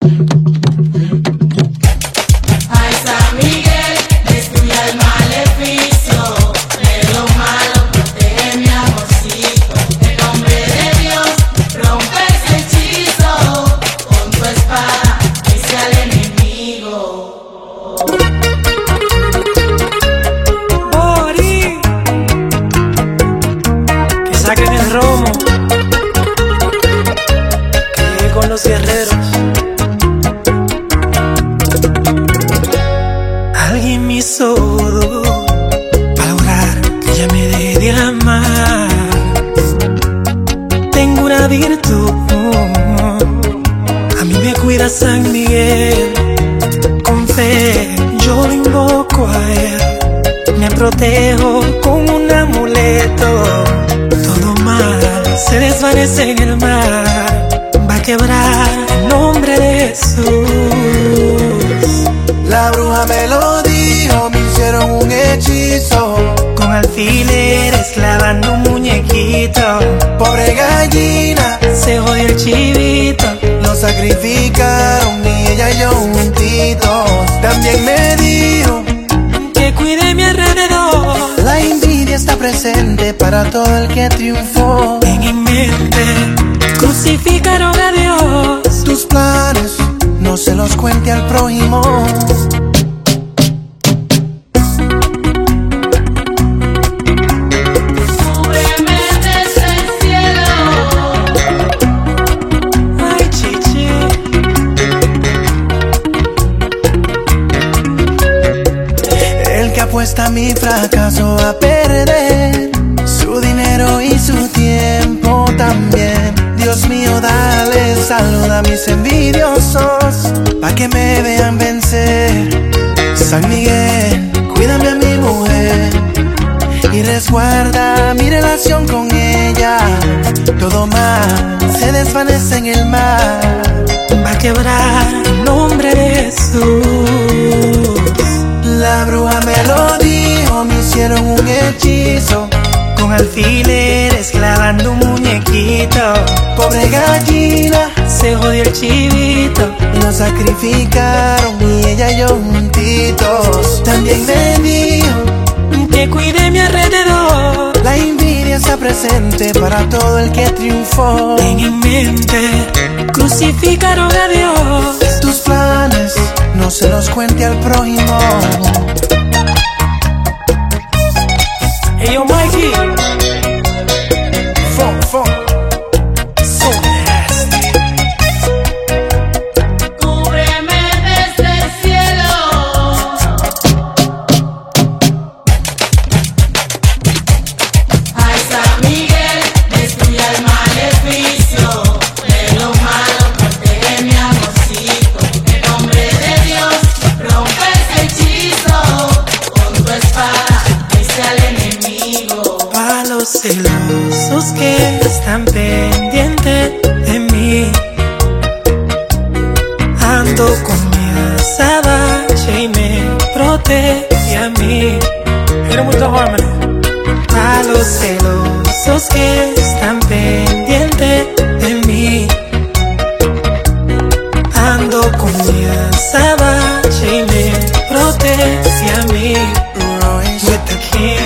Los guerreros. Alguien me hizo para lograr que ella me dé de amar. Tengo una virtud, a mí me cuida San Miguel. Con fe yo lo invoco a él, me protejo con un amuleto. Todo mal se desvanece en el mar, va a quebrar el nombre de Jesús. La bruja me lo dijo, me hicieron un hechizo, con alfileres clavando un muñequito. pobre gallina, Se jodió el chivito, lo sacrificaron y ella y yo juntitos. También me dijo que cuide mi alrededor. la envidia está presente para todo el que triunfó. En mi mente crucificaron a Dios. Tus planes no se los cuente al prójimo. Cúbreme desde el cielo. Ay, chichi. El que apuesta a mi fracaso a perder su dinero y su tiempo también. Dios mío, dale salud a mis envidiosos, pa' que me vean vencer. San Miguel, cuídame a mi mujer y resguarda mi relación con ella. Todo mal se desvanece en el mar, Va a quebrar el nombre de Jesús. la bruja me lo dijo, me hicieron un hechizo, Con alfileres clavando un muñequito. pobre gallina, Se jodió el chivito, lo sacrificaron y ella y yo juntitos. También me dijo que cuide mi alrededor. la envidia está presente para todo el que triunfó. En mi mente crucificaron a Dios. Tus planes no se los cuente al prójimo. Hey, yo, Mikey. Fon. So nasty. Cúbreme desde el cielo. Ay, San Miguel, destruye el maleficio. De lo malo protege mi amorcito. En nombre de Dios, rompe ese hechizo. Con tu espada, vence al enemigo. Pa' los celosos que están pendientes de mí, ando con mi azabache y me protege a mí. Quiero mucho harmony. Pa' los celosos que están pendientes de mí, ando con mi azabache y me protege a mí. Royce, With the king